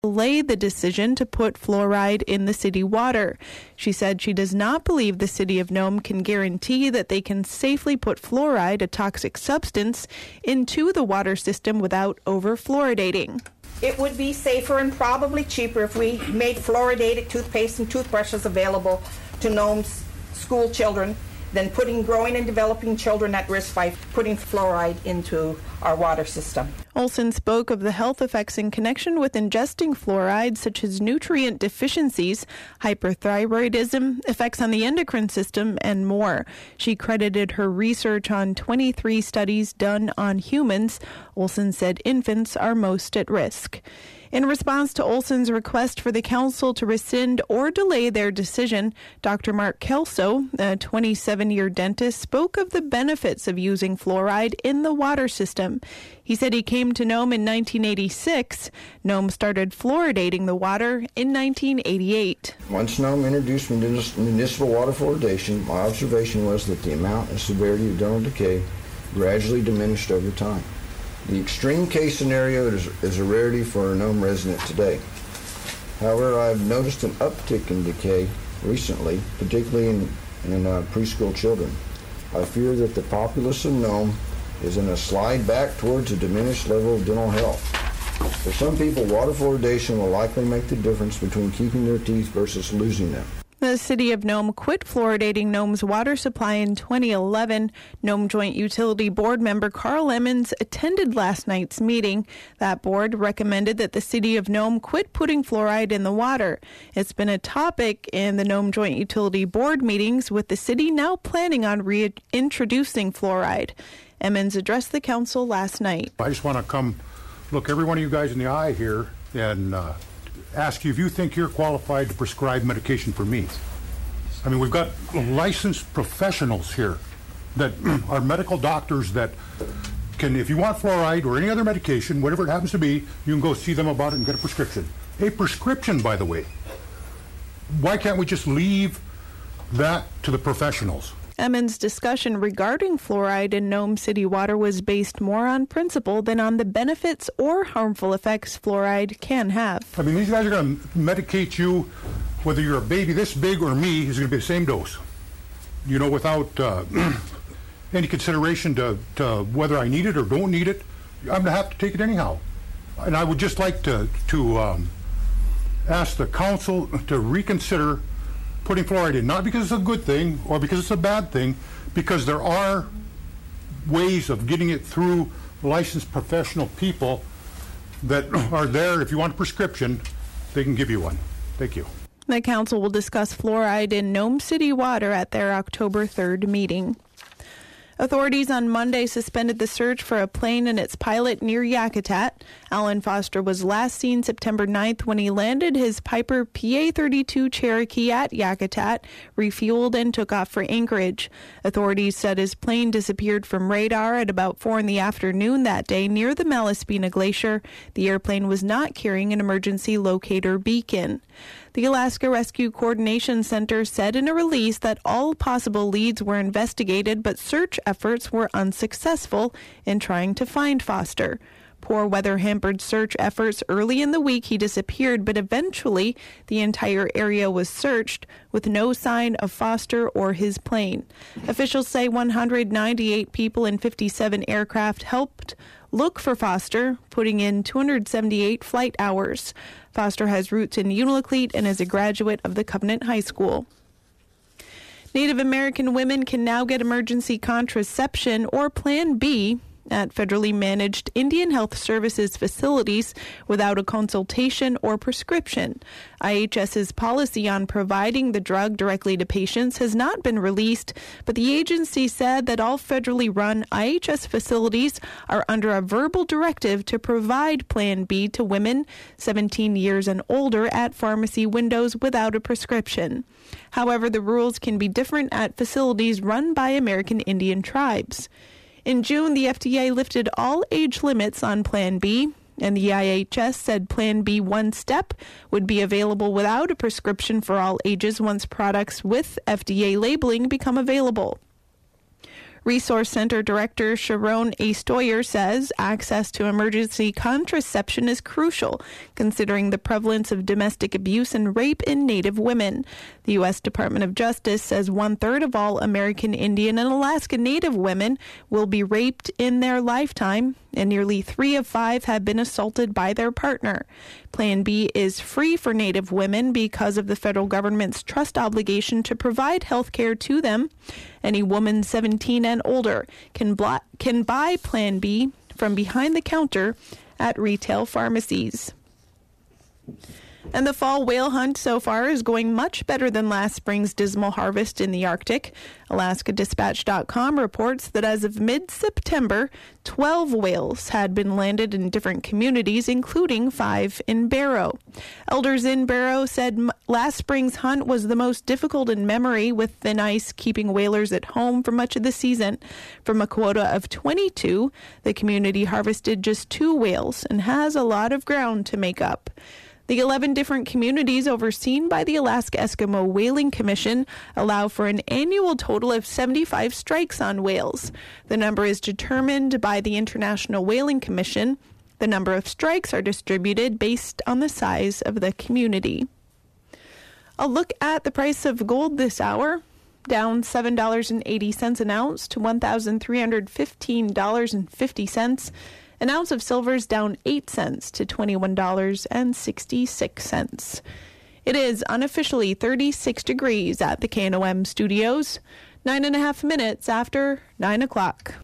delayed the decision to put fluoride in the city water. She said she does not believe the city of Nome can guarantee that they can safely put fluoride, a toxic substance, into the water system without over-fluoridating. It would be safer and probably cheaper if we made fluoridated toothpaste and toothbrushes available to Nome's school children than putting growing and developing children at risk by putting fluoride into our water system. Olson spoke of the health effects in connection with ingesting fluoride, such as nutrient deficiencies, hyperthyroidism, effects on the endocrine system, and more. She credited her research on 23 studies done on humans. Olson said infants are most at risk. In response to Olson's request for the council to rescind or delay their decision, Dr. Mark Kelso, a 27-year dentist, spoke of the benefits of using fluoride in the water system. He said he came to Nome in 1986. Nome started fluoridating the water in 1988. Once Nome introduced municipal water fluoridation, my observation was that the amount and severity of dental decay gradually diminished over time. The extreme case scenario is a rarity for a Nome resident today. However, I've noticed an uptick in decay recently, particularly in preschool children. I fear that the populace of Nome is in a slide back towards a diminished level of dental health. For some people, water fluoridation will likely make the difference between keeping their teeth versus losing them. The city of Nome quit fluoridating Nome's water supply in 2011. Nome Joint Utility Board member Carl Emmons attended last night's meeting. That board recommended that the city of Nome quit putting fluoride in the water. It's been a topic in the Nome Joint Utility Board meetings, with the city now planning on reintroducing fluoride. Emmons addressed the council last night. I just want to come look every one of you guys in the eye here and ask you if you think you're qualified to prescribe medication for me. I mean, we've got licensed professionals here that are medical doctors that can, if you want fluoride or any other medication, whatever it happens to be, you can go see them about it and get a prescription. A prescription, by the way. Why can't we just leave that to the professionals? Emmons' discussion regarding fluoride in Nome city water was based more on principle than on the benefits or harmful effects fluoride can have. I mean, these guys are going to medicate you, whether you're a baby this big or me, is going to be the same dose. You know, without any consideration to whether I need it or don't need it. I'm going to have to take it anyhow. And I would just like to ask the council to reconsider putting fluoride in, not because it's a good thing or because it's a bad thing, because there are ways of getting it through licensed professional people that are there. If you want a prescription, they can give you one. Thank you. The council will discuss fluoride in Nome city water at their October 3rd meeting. Authorities on Monday suspended the search for a plane and its pilot near Yakutat. Alan Foster was last seen September 9th when he landed his Piper PA-32 Cherokee at Yakutat, refueled, and took off for Anchorage. Authorities said his plane disappeared from radar at about 4 in the afternoon that day near the Malaspina Glacier. The airplane was not carrying an emergency locator beacon. The Alaska Rescue Coordination Center said in a release that all possible leads were investigated, but search efforts were unsuccessful in trying to find Foster. Poor weather hampered search efforts. Early in the week, he disappeared, but eventually the entire area was searched with no sign of Foster or his plane. Officials say 198 people and 57 aircraft helped look for Foster, putting in 278 flight hours. Foster has roots in Unalakleet and is a graduate of the Covenant High School. Native American women can now get emergency contraception or Plan B at federally managed Indian Health Services facilities without a consultation or prescription. IHS's policy on providing the drug directly to patients has not been released, but the agency said that all federally run IHS facilities are under a verbal directive to provide Plan B to women 17 years and older at pharmacy windows without a prescription. However, the rules can be different at facilities run by American Indian tribes. In June, the FDA lifted all age limits on Plan B, and the IHS said Plan B One Step would be available without a prescription for all ages once products with FDA labeling become available. Resource Center Director Sharon A. Stoyer says access to emergency contraception is crucial, considering the prevalence of domestic abuse and rape in Native women. The U.S. Department of Justice says 1/3 of all American Indian and Alaska Native women will be raped in their lifetime, and nearly 3 of 5 have been assaulted by their partner. Plan B is free for Native women because of the federal government's trust obligation to provide health care to them. Any woman 17 and older can buy Plan B from behind the counter at retail pharmacies. And the fall whale hunt so far is going much better than last spring's dismal harvest in the Arctic. AlaskaDispatch.com reports that as of mid-September, 12 whales had been landed in different communities, including 5 in Barrow. Elders in Barrow said last spring's hunt was the most difficult in memory, with thin ice keeping whalers at home for much of the season. From a quota of 22, the community harvested just 2 whales and has a lot of ground to make up. The 11 different communities overseen by the Alaska Eskimo Whaling Commission allow for an annual total of 75 strikes on whales. The number is determined by the International Whaling Commission. The number of strikes are distributed based on the size of the community. A look at the price of gold this hour. Down $7.80 an ounce to $1,315.50. An ounce of silver is down 8 cents to $21.66. It is unofficially 36 degrees at the KNOM studios, 9.5 minutes after 9 o'clock.